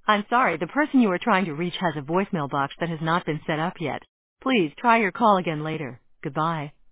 I'm sorry, the person you are trying to reach has a voicemail box that has not been set up yet. Please try your call again later. Goodbye.